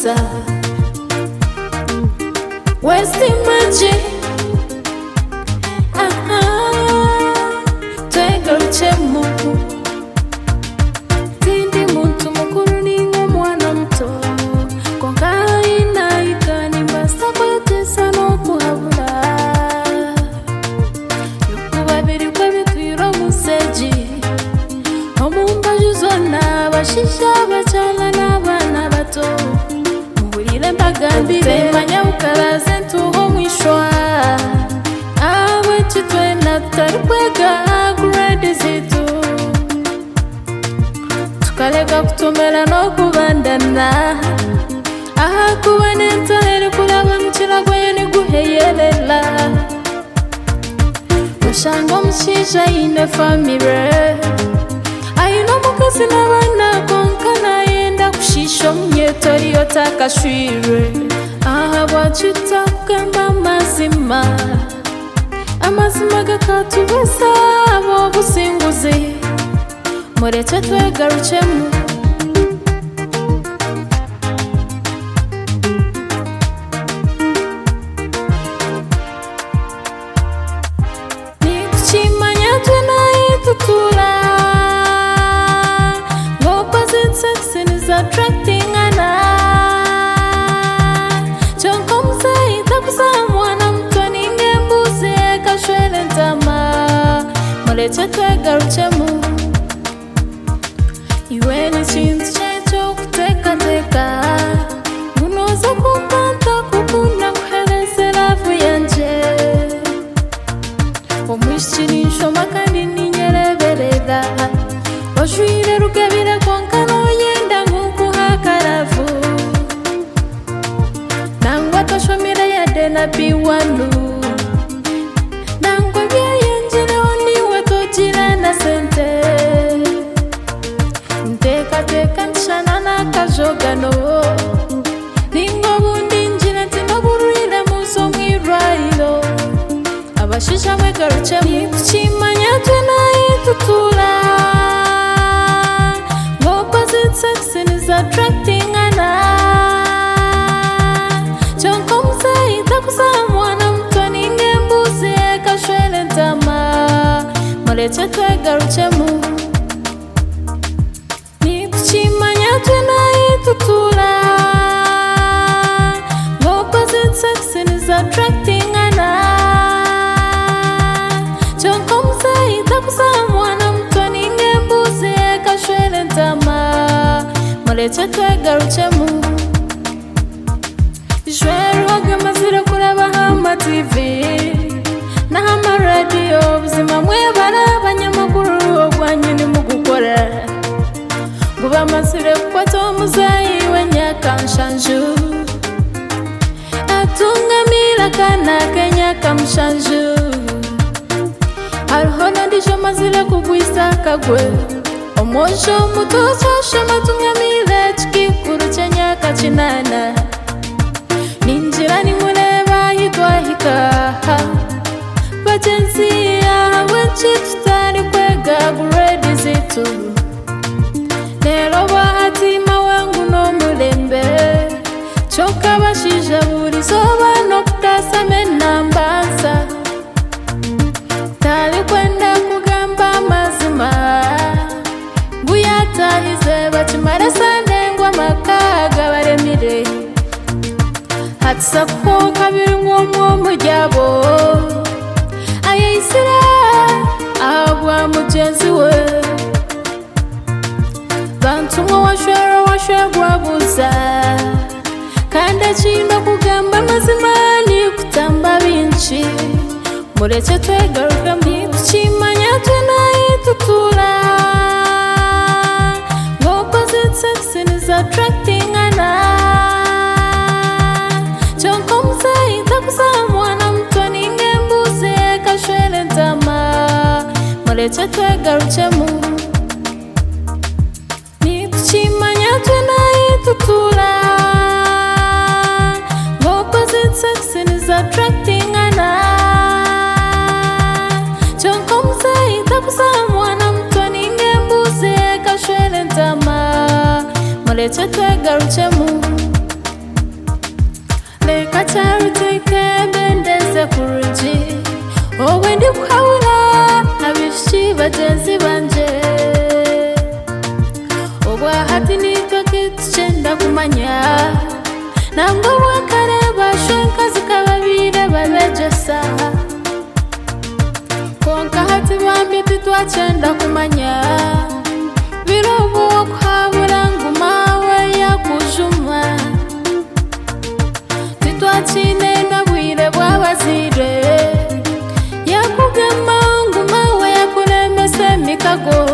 gusa wasting magic twegarutsemo tindi muntu mukuru ni nk'umwana muto ko ngaho mbasa kwetesa no kuhabura yuko babiri kwe bitwira museji omumbaji zonna bashisha bacana n'abana bato muhurire mbagambire manya ukaraze ntuho mwishwa awe chitwe natari kwega grade zitu tukareka kutomera no kubandana aha kubanenta heri kuraba mukiragwe ni guheyelela ushango mushisha ine famire ayino mukozi n'abana konkana yenda kushisha mnyetori yotakashwire aha bwachita kugamba amazima gakatubesa abo businguzi mureke twegarutsemo nituchimanya tunayitutura opposite sex is attracting ana chonkomsa itakusamwana mtwaninge mbuzi ekashwele ntama mureke twegarutsemo iwe ni kintu cyo kutekateka unoza kumpanta kukunda kuhereze lavu yanje omwishirisho makandi ninyereberera wajwire rugabire konkano yenda nkukuhakaravu nangwa toshomire yade na biwanu nangwa byeyenjire oniwe togira na sente teka nshana nakajogano ningo bundi njira tinoburire muso mwirwairo abashisha mwegaruche nikuchimanya tunayitutura opposite sex is attracting ana chonkomsa itakusamwana mtwaninge mbuzi ekashwele ntama mureke twegarutsemo chimanya tunayitutura opposite sex is attracting ana chonkomsa itakusamwana mtwaninge mbuzi ekashwele ntama mureke twegarutsemo jweruhaga mazira kurabaho amativi naho amaradiyo ubuzima mwebara abanyamakuru ogwanye nimugukora Guba masire kwato muzayi wenyakanshanju atungamira kana kenyakamshanju arhona ndijo mazire kugwisa kagwe omosho mutozo shamatungamira chikikuru chenyaka chinana ninjira nimureba hitwahika bajensiya wenchitutari kwega grade zitu Nero bahatima wangu no mulembe choka bashija buri soba no kutasame nambanza tali kwenda kugamba amazima buyatahize bakimara sanengwa makaga baremire hatsako kabiri ngomwo mujyabo ayisira abwa mugenzi we bantumwa washwegwa buza kandi chino kugamba amazima ni kutamba binchi mureke twegaruka mbichimanya tunayitutura opposite sex is attracting ana chonkomsa itakusamwana mtwaninge mbuzi ekashwele ntama mureke twegarutsemo chimanya tunayitutura opposite sex is attracting ana chonkomsa itakusamwana mtwaninge mbuzi ekashwele ntama mureke twegarutsemo Leka charutike bendeze kurungi Owe ndi kwawura Abishi bagenzi banje Obwa hati nitwa kituchenda kumanya Nango wakareba shenka zikababire babejesa Konka hati bambi titwachenda kumanya Birobo kwabura ngumawe ya kujuma Titwachine na bwire bwabazire Yakugema ngumawe ya kuremese mikago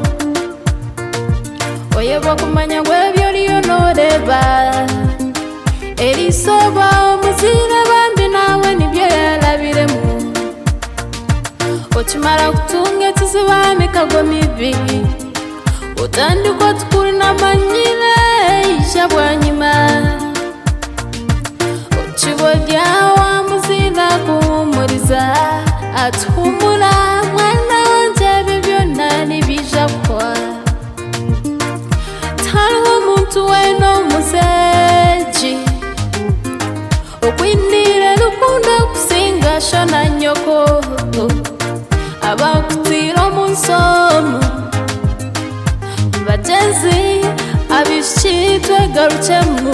Oyebo kumanya webyo liyo noreba Erisoba omuzire bambi nawe nibyo yalabiremu Ochimara kutunga tuziba mikago mibi Utandikwa tukuri na manyile isha bwanyima Ochibodya wa muzira kuhumuriza Atuhumura mwana wanje bibyo nani bijabwa Tariho muntu weno muzeji Okwindire lukunda kusinga shona nyoko Abakutiro munsomu Bagenzi abishi twegaruchemu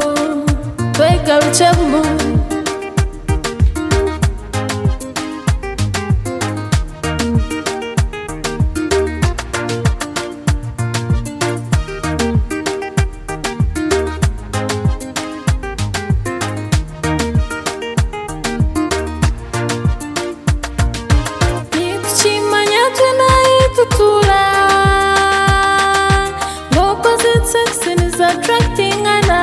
Nituchimanya tunaitutula Sex is attracting ana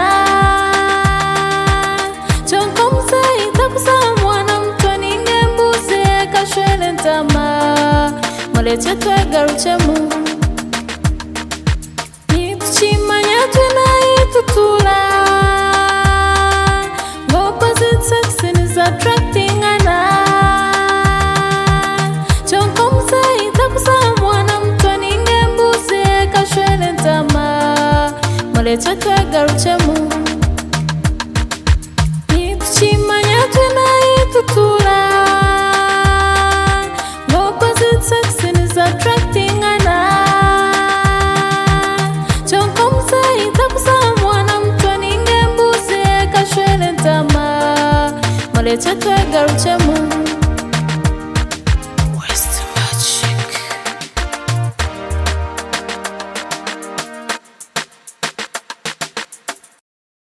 Chonkomsa itakusa mwana mtoni ngembuze kashwele ntama Mwaleche twegaruchemu Nituchimanya tunaitutula Opposite sex is attracting ana Chonkomsa itakusa mwana mtoni ngembuze kashwele ntama Mwaleche twegaruchemu Nituchimanya tunaitutula Opposite sex is attracting ana Chonkomsa itakusa mwana mtoni ngembuze kashwele ntama Mwaleche twegaruchemu